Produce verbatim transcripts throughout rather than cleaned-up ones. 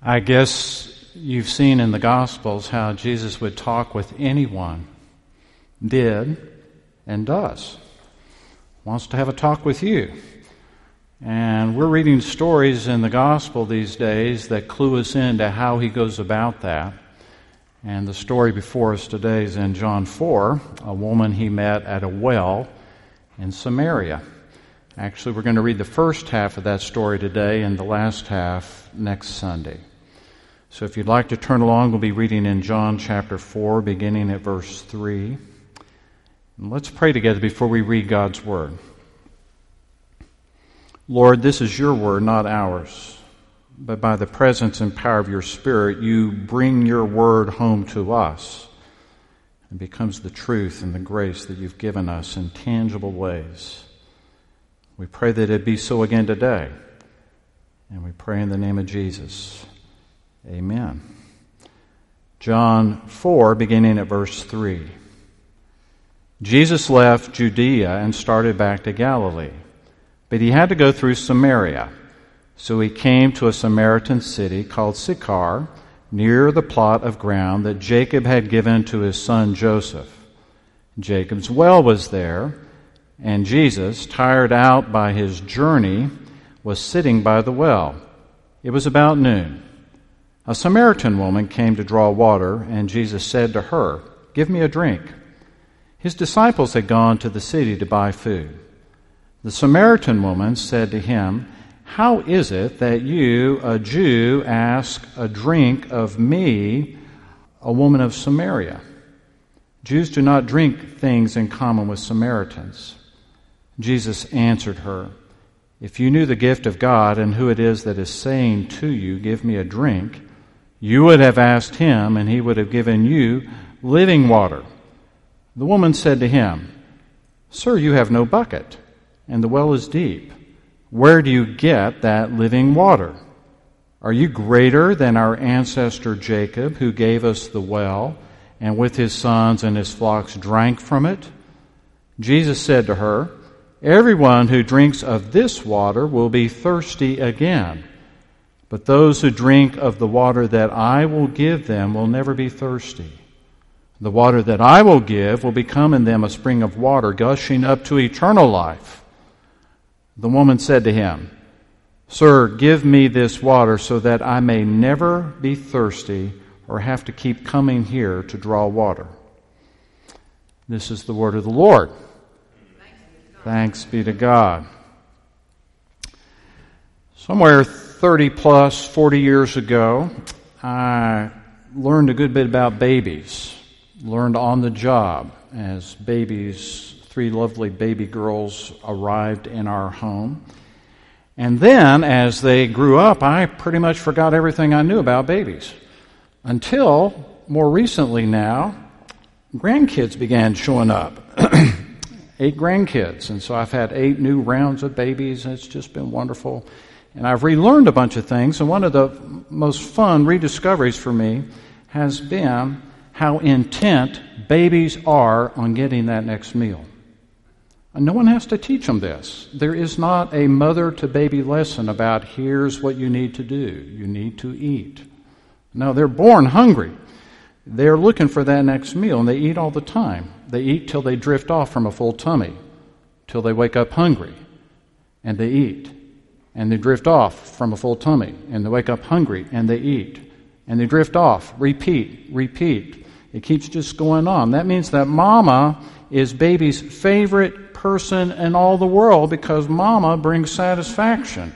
I guess you've seen in the Gospels how Jesus would talk with anyone, did, and does. Wants to have a talk with you. And we're reading stories in the Gospel these days that clue us into how he goes about that. And the story before us today is in John four, a woman he met at a well in Samaria. Actually, we're going to read the first half of that story today and the last half next Sunday. So if you'd like to turn along, we'll be reading in John chapter four, beginning at verse three. And let's pray together before we read God's Word. Lord, this is your word, not ours. But by the presence and power of your Spirit, you bring your word home to us and becomes the truth and the grace that you've given us in tangible ways. We pray that it be so again today. And we pray in the name of Jesus. Amen. John four, beginning at verse three. Jesus left Judea and started back to Galilee, but he had to go through Samaria. So he came to a Samaritan city called Sychar, near the plot of ground that Jacob had given to his son Joseph. Jacob's well was there, and Jesus, tired out by his journey, was sitting by the well. It was about noon. A Samaritan woman came to draw water, and Jesus said to her, "Give me a drink." His disciples had gone to the city to buy food. The Samaritan woman said to him, "How is it that you, a Jew, ask a drink of me, a woman of Samaria? Jews do not drink things in common with Samaritans." Jesus answered her, "If you knew the gift of God and who it is that is saying to you, 'Give me a drink,' you would have asked him, and he would have given you living water." The woman said to him, "Sir, you have no bucket, and the well is deep. Where do you get that living water? Are you greater than our ancestor Jacob, who gave us the well, and with his sons and his flocks drank from it?" Jesus said to her, "Everyone who drinks of this water will be thirsty again. But those who drink of the water that I will give them will never be thirsty. The water that I will give will become in them a spring of water gushing up to eternal life." The woman said to him, "Sir, give me this water so that I may never be thirsty or have to keep coming here to draw water." This is the word of the Lord. Thanks be to God. Somewhere thirty plus, forty years ago, I learned a good bit about babies. Learned on the job as babies, three lovely baby girls arrived in our home. And then, as they grew up, I pretty much forgot everything I knew about babies. Until, more recently now, grandkids began showing up. Eight grandkids. And so I've had eight new rounds of babies, and it's just been wonderful. And I've relearned a bunch of things, and one of the most fun rediscoveries for me has been how intent babies are on getting that next meal. And no one has to teach them this. There is not a mother-to-baby lesson about here's what you need to do. You need to eat. No, they're born hungry. They're looking for that next meal, and they eat all the time. They eat till they drift off from a full tummy, till they wake up hungry, and they eat. And they drift off from a full tummy, and they wake up hungry, and they eat. And they drift off. Repeat, repeat. It keeps just going on. That means that mama is baby's favorite person in all the world because mama brings satisfaction.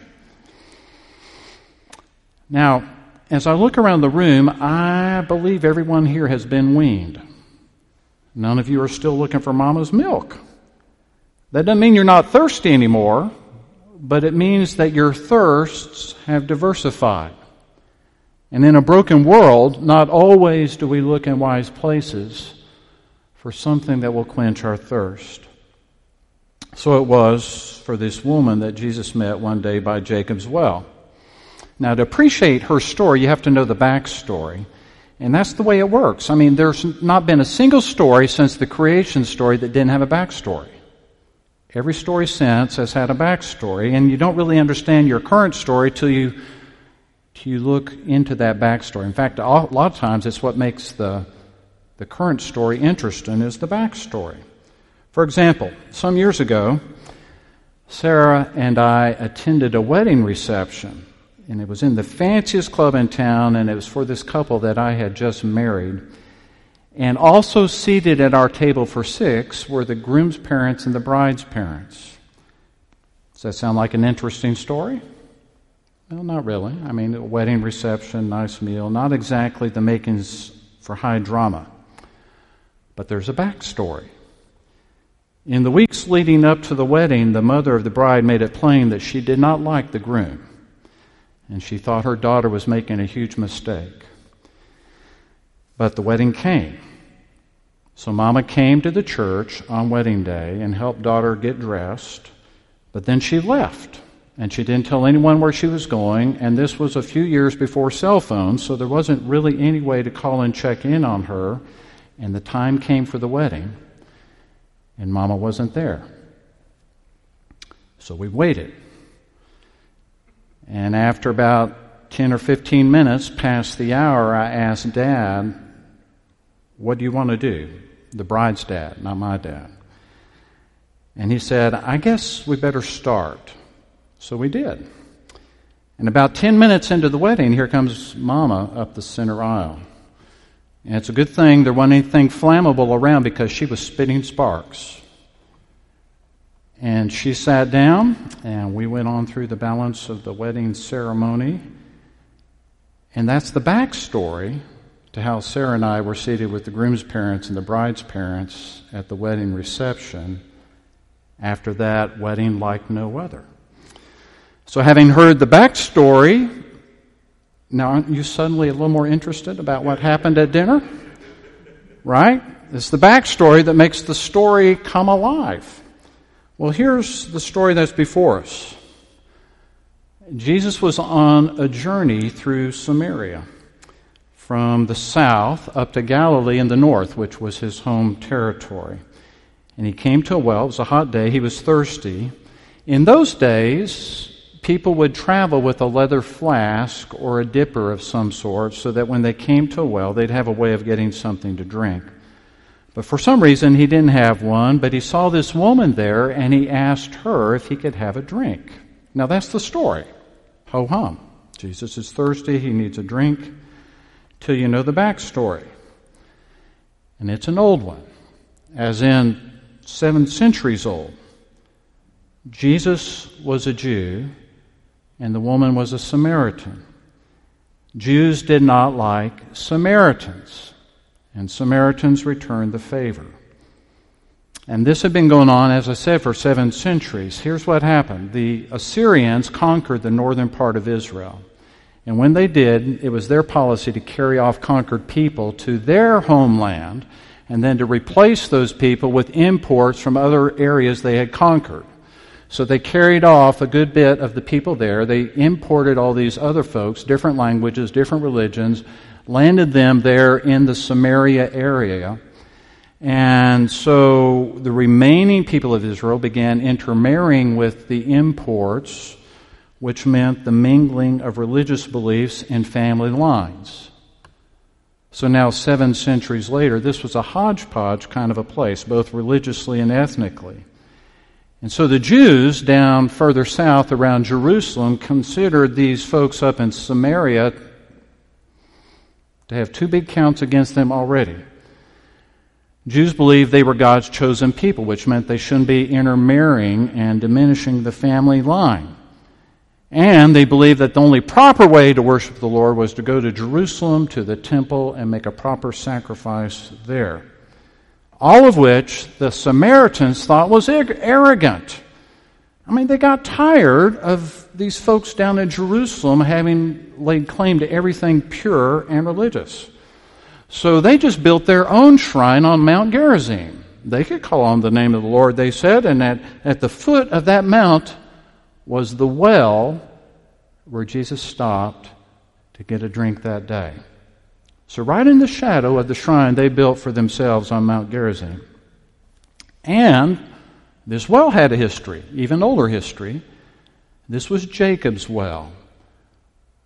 Now, as I look around the room, I believe everyone here has been weaned. None of you are still looking for mama's milk. That doesn't mean you're not thirsty anymore, but it means that your thirsts have diversified. And in a broken world, not always do we look in wise places for something that will quench our thirst. So it was for this woman that Jesus met one day by Jacob's well. Now, to appreciate her story, you have to know the backstory. And that's the way it works. I mean, there's not been a single story since the creation story that didn't have a backstory. Every story since has had a backstory, and you don't really understand your current story till you you look into that backstory. In fact, a lot of times it's what makes the, the current story interesting is the backstory. For example, some years ago, Sarah and I attended a wedding reception, and it was in the fanciest club in town, and it was for this couple that I had just married. And also seated at our table for six were the groom's parents and the bride's parents. Does that sound like an interesting story? Well, not really. I mean, a wedding reception, nice meal, not exactly the makings for high drama. But there's a backstory. In the weeks leading up to the wedding, the mother of the bride made it plain that she did not like the groom, and she thought her daughter was making a huge mistake. But the wedding came. So Mama came to the church on wedding day and helped daughter get dressed, but then she left. And she didn't tell anyone where she was going, and this was a few years before cell phones, so there wasn't really any way to call and check in on her. And the time came for the wedding, and Mama wasn't there. So we waited. And after about ten or fifteen minutes past the hour, I asked Dad, "What do you want to do?" The bride's dad, not my dad. And he said, "I guess we better start." So we did. And about ten minutes into the wedding, here comes Mama up the center aisle. And it's a good thing there wasn't anything flammable around because she was spitting sparks. And she sat down, and we went on through the balance of the wedding ceremony. And that's the backstory to how Sarah and I were seated with the groom's parents and the bride's parents at the wedding reception after that wedding like no other. So having heard the backstory, now aren't you suddenly a little more interested about what happened at dinner? Right? It's the backstory that makes the story come alive. Well, here's the story that's before us. Jesus was on a journey through Samaria, from the south up to Galilee in the north, which was his home territory. And he came to a well. It was a hot day. He was thirsty. In those days, people would travel with a leather flask or a dipper of some sort so that when they came to a well, they'd have a way of getting something to drink. But for some reason, he didn't have one, but he saw this woman there, and he asked her if he could have a drink. Now, that's the story. Ho-hum. Jesus is thirsty. He needs a drink. Till you know the backstory. And it's an old one, as in seven centuries old. Jesus was a Jew, and the woman was a Samaritan. Jews did not like Samaritans, and Samaritans returned the favor. And this had been going on, as I said, for seven centuries. Here's what happened. The Assyrians conquered the northern part of Israel. And when they did, it was their policy to carry off conquered people to their homeland and then to replace those people with imports from other areas they had conquered. So they carried off a good bit of the people there. They imported all these other folks, different languages, different religions, landed them there in the Samaria area. And so the remaining people of Israel began intermarrying with the imports, which meant the mingling of religious beliefs and family lines. So now, seven centuries later, this was a hodgepodge kind of a place, both religiously and ethnically. And so the Jews down further south around Jerusalem considered these folks up in Samaria to have two big counts against them already. Jews believed they were God's chosen people, which meant they shouldn't be intermarrying and diminishing the family line. And they believed that the only proper way to worship the Lord was to go to Jerusalem, to the temple, and make a proper sacrifice there. All of which the Samaritans thought was arrogant. I mean, they got tired of these folks down in Jerusalem having laid claim to everything pure and religious. So they just built their own shrine on Mount Gerizim. They could call on the name of the Lord, they said, and at, at the foot of that mount was the well where Jesus stopped to get a drink that day. So right in the shadow of the shrine they built for themselves on Mount Gerizim. And this well had a history, even older history. This was Jacob's well,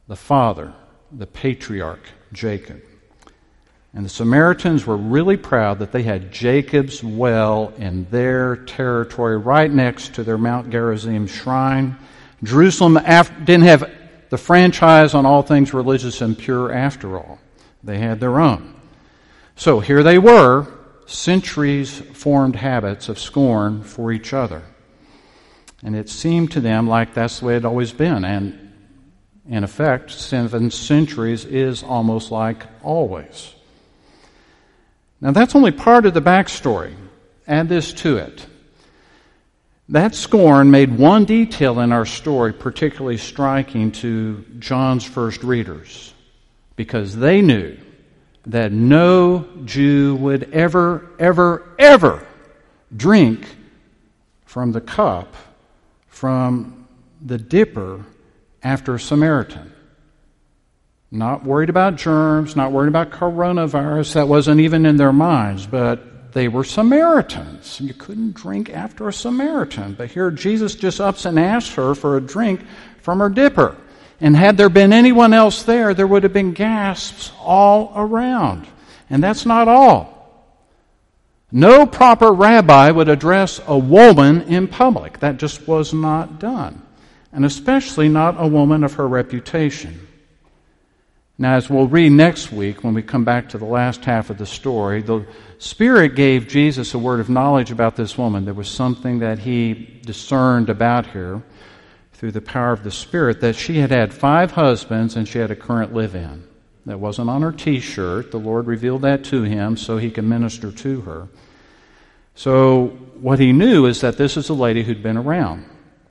the father, the patriarch, Jacob. And the Samaritans were really proud that they had Jacob's well in their territory right next to their Mount Gerizim shrine. Jerusalem didn't have the franchise on all things religious and pure after all. They had their own. So here they were, centuries-formed habits of scorn for each other. And it seemed to them like that's the way it had always been. And in effect, seven centuries is almost like always. Now that's only part of the backstory. Add this to it. That scorn made one detail in our story particularly striking to John's first readers, because they knew that no Jew would ever, ever, ever drink from the cup from the dipper after a Samaritan. Not worried about germs, not worried about coronavirus. That wasn't even in their minds, but they were Samaritans. You couldn't drink after a Samaritan. But here Jesus just ups and asks her for a drink from her dipper. And had there been anyone else there, there would have been gasps all around. And that's not all. No proper rabbi would address a woman in public. That just was not done. And especially not a woman of her reputation. Now, as we'll read next week when we come back to the last half of the story, the Spirit gave Jesus a word of knowledge about this woman. There was something that he discerned about her through the power of the Spirit, that she had had five husbands and she had a current live-in. That wasn't on her t-shirt. The Lord revealed that to him so he could minister to her. So what he knew is that this is a lady who'd been around.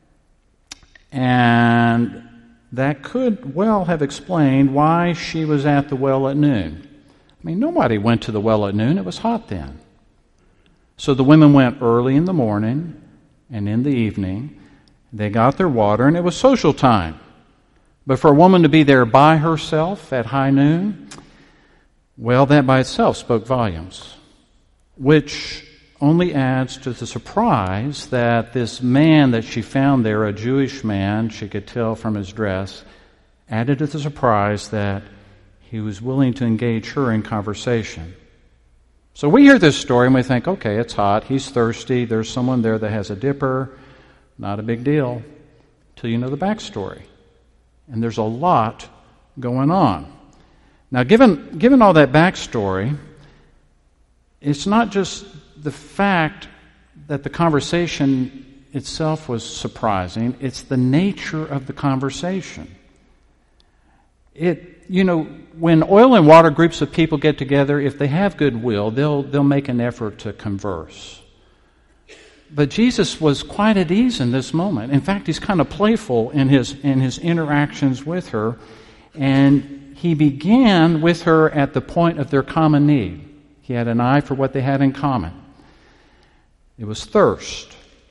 And that could well have explained why she was at the well at noon. I mean, nobody went to the well at noon. It was hot then. So the women went early in the morning and in the evening. They got their water, and it was social time. But for a woman to be there by herself at high noon, well, that by itself spoke volumes, which only adds to the surprise that this man that she found there, a Jewish man, she could tell from his dress, added to the surprise that he was willing to engage her in conversation. So we hear this story and we think, okay, it's hot, he's thirsty, there's someone there that has a dipper, not a big deal, till you know the backstory. And there's a lot going on. Now, given, given all that backstory, it's not just the fact that the conversation itself was surprising, it's the nature of the conversation. It, you know, when oil and water groups of people get together, if they have goodwill, they'll they'll make an effort to converse. But Jesus was quite at ease in this moment. In fact, he's kind of playful in his in his interactions with her, and he began with her at the point of their common need. He had an eye for what they had in common. It was thirst.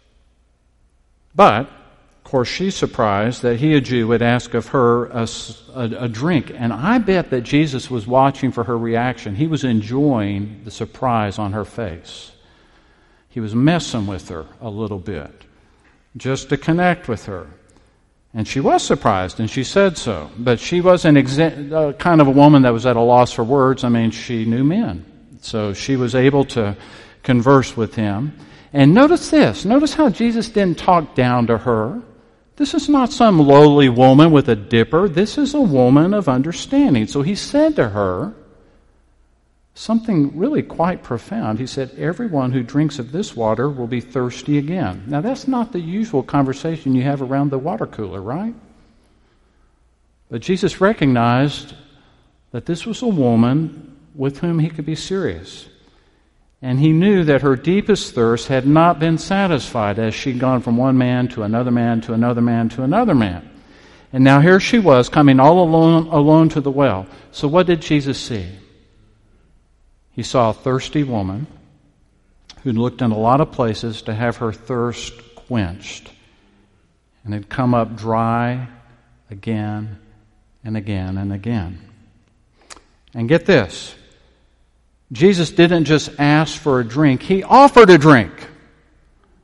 But, of course, she's surprised that he, a Jew, would ask of her a, a, a drink. And I bet that Jesus was watching for her reaction. He was enjoying the surprise on her face. He was messing with her a little bit, just to connect with her. And she was surprised, and she said so. But she wasn't exa- uh, kind of a woman that was at a loss for words. I mean, she knew men. So she was able to converse with him. And notice this. Notice how Jesus didn't talk down to her. This is not some lowly woman with a dipper. This is a woman of understanding. So he said to her something really quite profound. He said, everyone who drinks of this water will be thirsty again. Now, that's not the usual conversation you have around the water cooler, right? But Jesus recognized that this was a woman with whom he could be serious. And he knew that her deepest thirst had not been satisfied as she'd gone from one man to another man to another man to another man. And now here she was coming all alone, alone to the well. So what did Jesus see? He saw a thirsty woman who'd looked in a lot of places to have her thirst quenched and had come up dry again and again and again. And get this. Jesus didn't just ask for a drink, he offered a drink.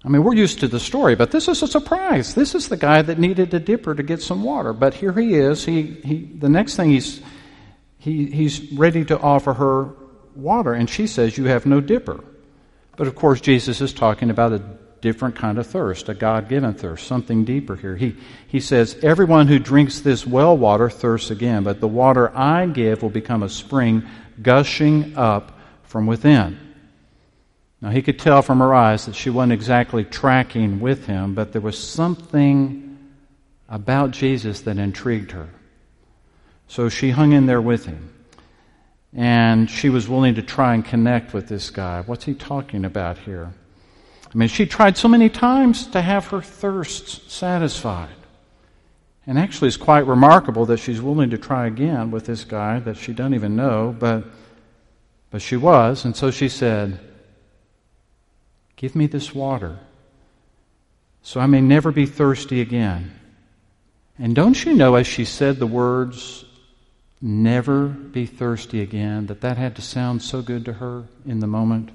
I mean, we're used to the story, but this is a surprise. This is the guy that needed a dipper to get some water. But here he is. He, he, the next thing he's, he, he's ready to offer her water, and she says, "You have no dipper." But of course, Jesus is talking about a different kind of thirst, a God-given thirst, something deeper here. He, he says, "Everyone who drinks this well water thirsts again, but the water I give will become a spring gushing up from within." Now, he could tell from her eyes that she wasn't exactly tracking with him, but there was something about Jesus that intrigued her. So she hung in there with him. And she was willing to try and connect with this guy. What's he talking about here? I mean, she tried so many times to have her thirsts satisfied. And actually, it's quite remarkable that she's willing to try again with this guy that she doesn't even know, but, but she was. And so she said, "Give me this water so I may never be thirsty again." And don't you know, as she said the words, "never be thirsty again," that that had to sound so good to her in the moment?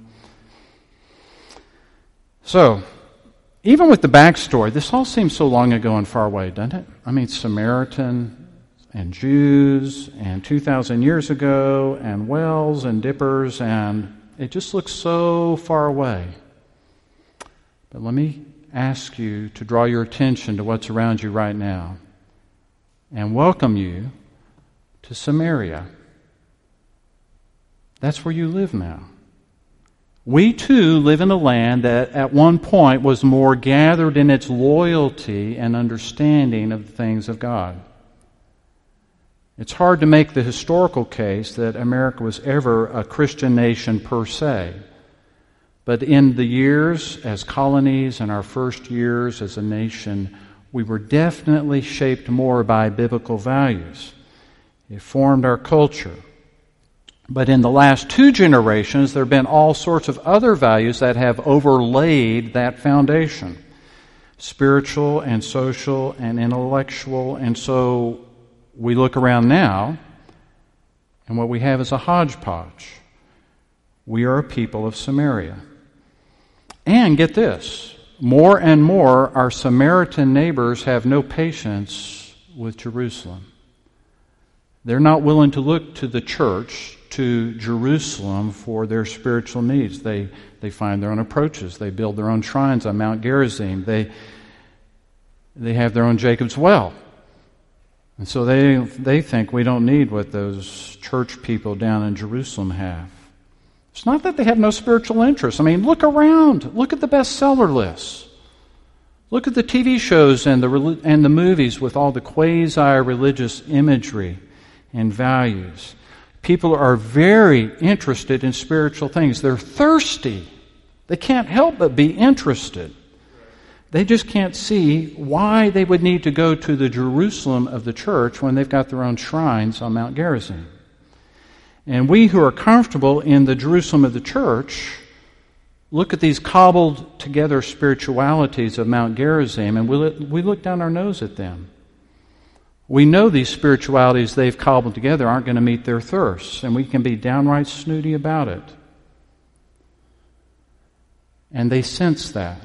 So, even with the backstory, this all seems so long ago and far away, doesn't it? I mean, Samaritan and Jews and two thousand years ago and wells and dippers, and it just looks so far away. But let me ask you to draw your attention to what's around you right now and welcome you to Samaria. That's where you live now. We too live in a land that at one point was more gathered in its loyalty and understanding of the things of God. It's hard to make the historical case that America was ever a Christian nation per se. But in the years as colonies and our first years as a nation, we were definitely shaped more by biblical values. It formed our culture. But in the last two generations, there have been all sorts of other values that have overlaid that foundation. Spiritual and social and intellectual. And so we look around now, and what we have is a hodgepodge. We are a people of Samaria. And get this, more and more our Samaritan neighbors have no patience with Jerusalem. They're not willing to look to the church, to Jerusalem, for their spiritual needs. They they find their own approaches. They build their own shrines on Mount Gerizim. They they have their own Jacob's Well. And so they they think we don't need what those church people down in Jerusalem have. It's not that they have no spiritual interest. I mean, look around. Look at the bestseller lists. Look at the T V shows and the and the movies with all the quasi-religious imagery and values. People are very interested in spiritual things. They're thirsty. They can't help but be interested. They just can't see why they would need to go to the Jerusalem of the church when they've got their own shrines on Mount Gerizim. And we who are comfortable in the Jerusalem of the church look at these cobbled together spiritualities of Mount Gerizim, and we look, we look down our nose at them. We know these spiritualities they've cobbled together aren't going to meet their thirsts, and we can be downright snooty about it. And they sense that.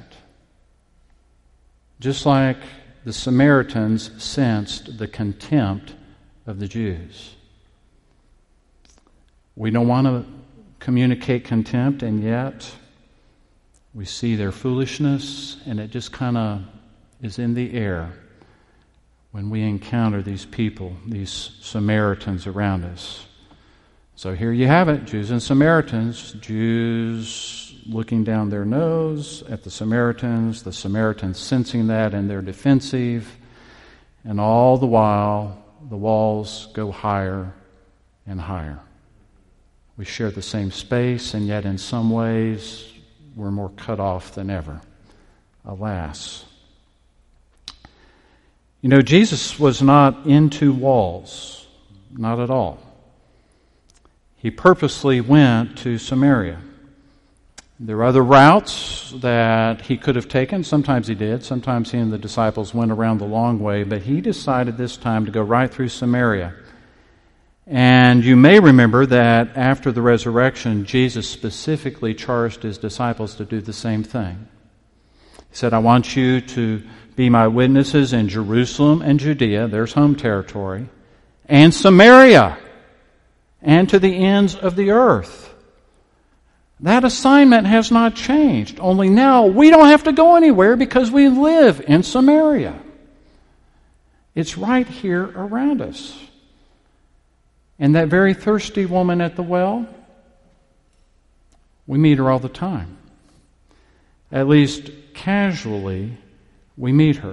Just like the Samaritans sensed the contempt of the Jews. We don't want to communicate contempt, and yet we see their foolishness, and it just kind of is in the air when we encounter these people, these Samaritans around us. So here you have it, Jews and Samaritans. Jews looking down their nose at the Samaritans, the Samaritans sensing that and they're defensive, and all the while the walls go higher and higher. We share the same space, and yet in some ways we're more cut off than ever. Alas. You know, Jesus was not into walls, not at all. He purposely went to Samaria. There were other routes that he could have taken. Sometimes he did. Sometimes he and the disciples went around the long way, but he decided this time to go right through Samaria. And you may remember that after the resurrection, Jesus specifically charged his disciples to do the same thing. He said, I want you to be my witnesses in Jerusalem and Judea, there's home territory, and Samaria, and to the ends of the earth. That assignment has not changed. Only now we don't have to go anywhere because we live in Samaria. It's right here around us. And that very thirsty woman at the well, we meet her all the time. At least casually, we meet her.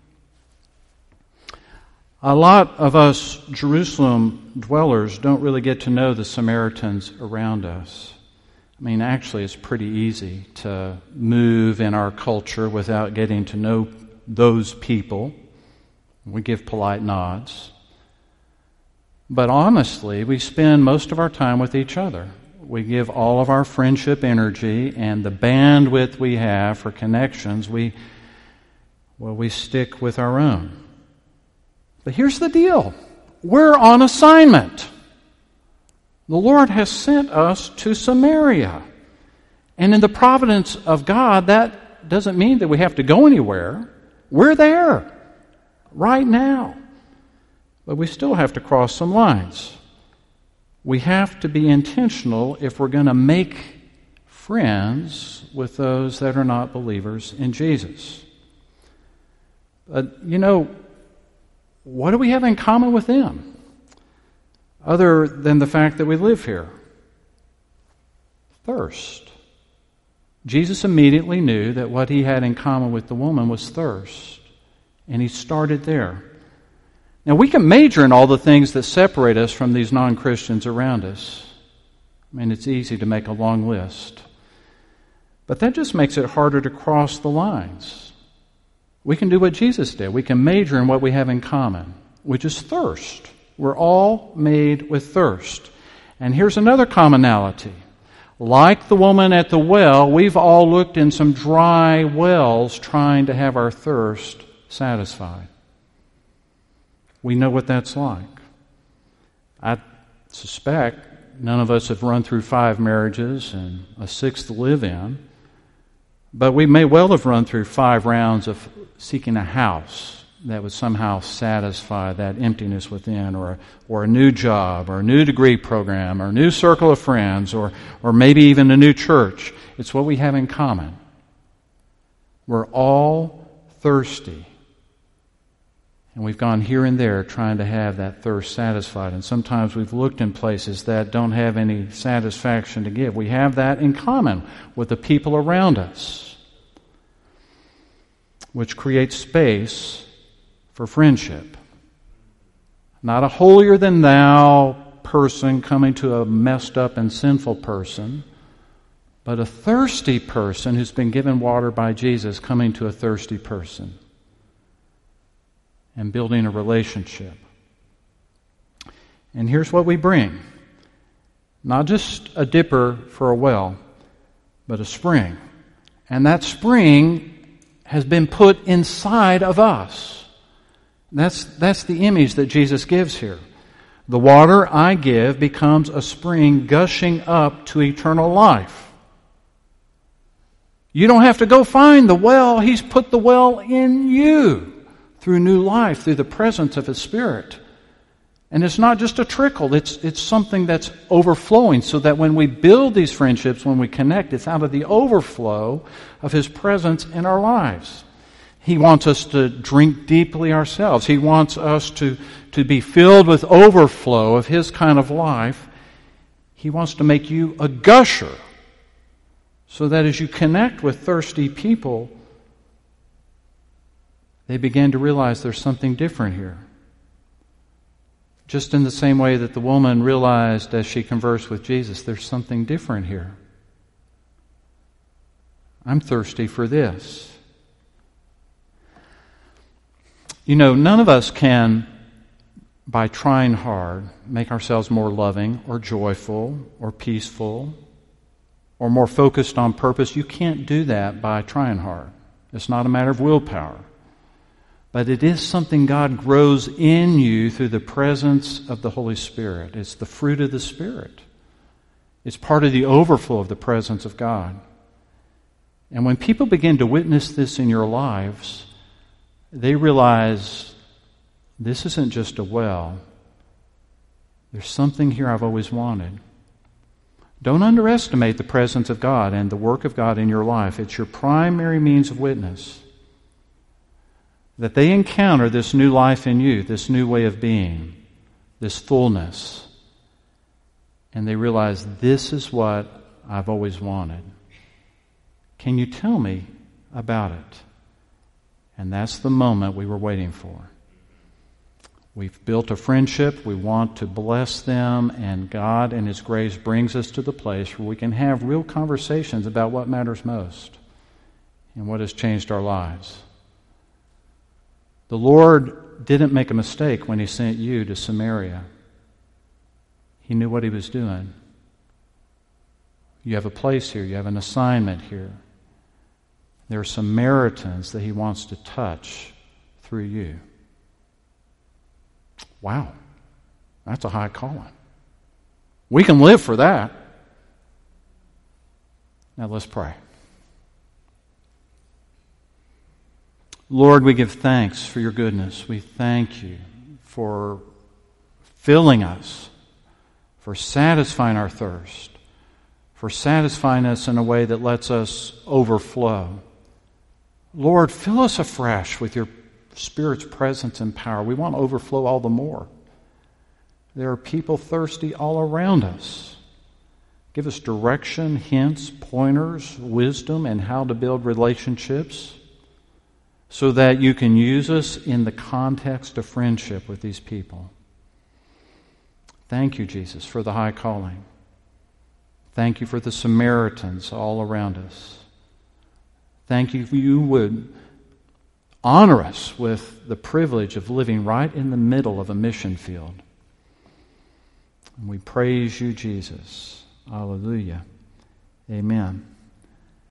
A lot of us Jerusalem dwellers don't really get to know the Samaritans around us. I mean, actually, it's pretty easy to move in our culture without getting to know those people. We give polite nods. But honestly, we spend most of our time with each other. We give all of our friendship energy and the bandwidth we have for connections, we, well, we stick with our own. But here's the deal. We're on assignment. The Lord has sent us to Samaria. And in the providence of God, that doesn't mean that we have to go anywhere. We're there right now. But we still have to cross some lines. We have to be intentional if we're going to make friends with those that are not believers in Jesus. But, you know, what do we have in common with them? Other than the fact that we live here. Thirst. Jesus immediately knew that what he had in common with the woman was thirst. And he started there. Now, we can major in all the things that separate us from these non-Christians around us. I mean, it's easy to make a long list. But that just makes it harder to cross the lines. We can do what Jesus did. We can major in what we have in common, which is thirst. We're all made with thirst. And here's another commonality. Like the woman at the well, we've all looked in some dry wells trying to have our thirst satisfied. We know what that's like. I suspect none of us have run through five marriages and a sixth live-in, but we may well have run through five rounds of seeking a house that would somehow satisfy that emptiness within, or, or a new job, or a new degree program, or a new circle of friends, or, or maybe even a new church. It's what we have in common. We're all thirsty. And we've gone here and there trying to have that thirst satisfied. And sometimes we've looked in places that don't have any satisfaction to give. We have that in common with the people around us, which creates space for friendship. Not a holier-than-thou person coming to a messed up and sinful person, but a thirsty person who's been given water by Jesus coming to a thirsty person and building a relationship. And here's what we bring. Not just a dipper for a well, but a spring. And that spring has been put inside of us. That's, that's the image that Jesus gives here. The water I give becomes a spring gushing up to eternal life. You don't have to go find the well. He's put the well in you through new life, through the presence of His Spirit. And it's not just a trickle, it's, it's something that's overflowing, so that when we build these friendships, when we connect, it's out of the overflow of His presence in our lives. He wants us to drink deeply ourselves. He wants us to, to be filled with overflow of His kind of life. He wants to make you a gusher, so that as you connect with thirsty people, they begin to realize there's something different here. Just in the same way that the woman realized as she conversed with Jesus, there's something different here. I'm thirsty for this. You know, none of us can, by trying hard, make ourselves more loving or joyful or peaceful or more focused on purpose. You can't do that by trying hard. It's not a matter of willpower. But it is something God grows in you through the presence of the Holy Spirit. It's the fruit of the Spirit. It's part of the overflow of the presence of God. And when people begin to witness this in your lives, they realize this isn't just a well. There's something here I've always wanted. Don't underestimate the presence of God and the work of God in your life. It's your primary means of witness. That they encounter this new life in you, this new way of being, this fullness. And they realize this is what I've always wanted. Can you tell me about it? And that's the moment we were waiting for. We've built a friendship. We want to bless them, and God and His grace brings us to the place where we can have real conversations about what matters most and what has changed our lives. The Lord didn't make a mistake when He sent you to Samaria. He knew what He was doing. You have a place here. You have an assignment here. There are Samaritans that He wants to touch through you. Wow, that's a high calling. We can live for that. Now let's pray. Lord, we give thanks for your goodness. We thank you for filling us, for satisfying our thirst, for satisfying us in a way that lets us overflow. Lord, fill us afresh with your Spirit's presence and power. We want to overflow all the more. There are people thirsty all around us. Give us direction, hints, pointers, wisdom, and how to build relationships so that you can use us in the context of friendship with these people. Thank you, Jesus, for the high calling. Thank you for the Samaritans all around us. Thank you for you would honor us with the privilege of living right in the middle of a mission field. And we praise you, Jesus. Hallelujah. Amen.